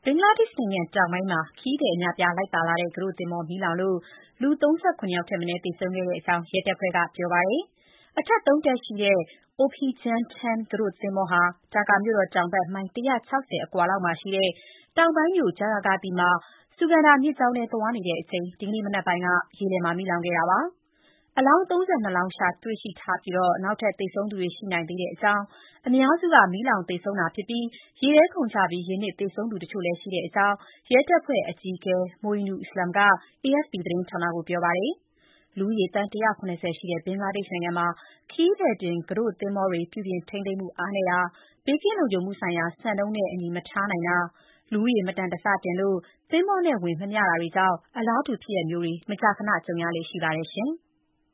ဘင်္ဂလားဒေ့ရှ်နိုင်ငံတောင်ပိုင်းမှာ ခရီးသည်အများအပြားလိုက်ပါလာတဲ့ ကူးတို့သင်္ဘောမီးလောင်လို့ လူ ၃၇ ယောက်ထက်မနည်းသေဆုံးခဲ့ကြောင်း ရဲတပ်ဖွဲ့က ပြောပါတယ်။ အထပ် ၃ ထပ်ရှိတဲ့ Ophijan Ten ကူးတို့သင်္ဘောဟာ ဒါကာမြို့တော်တောင်ဘက် မိုင် ၁၆၀ အကွာလောက်မှာရှိတဲ့ တောင်ပိုင်းမြို့ Jagadhri မှာ ဆူဂန္ဓာမြစ်ကြောင်းထဲသွားနေတဲ့အချိန် ဒီနေ့မနက်ပိုင်းက ရေလယ်မှာ မီးလောင်ခဲ့တာပါ။ အလောင်း ၃၂ လောင်းရှာတွေ့ရှိထားပြီး နောက်ထပ်သေဆုံးသူတွေရှိနိုင်သေးကြောင်း၊ အများစုက မီးလောင်သေဆုံးတာဖြစ်ပြီး ရေထဲခုန်ချပြီး ရေနစ်သေဆုံးသူတချို့လည်းရှိကြောင်း ရဲတပ်ဖွဲ့အကြီးအကဲ Moinul Islam က AFP သတင်းဌာနကို ပြောပါတယ်။ လူဦးရေ သန်း ၁၇၀ ရှိတဲ့ ဘင်္ဂလားဒေ့ရှ်နိုင်ငံမှာ ခရီးသည်တင်ကူးတို့သင်္ဘောတွေ ပြုပြင်ထိန်းသိမ်းမှုအားနည်းတာ၊ ဘေးကင်းလုံခြုံမှုဆိုင်ရာ စံနှုန်းနဲ့အညီ မထားနိုင်တာ၊ လူဦးရေမတန်တဆတင်လို့ သင်္ဘောနဲ့ဝင်မမျှတာတွေကြောင့် အလားတူဖြစ်ရပ်မျိုးတွေ မကြာခဏ ကြုံရလေ့ရှိပါတယ်။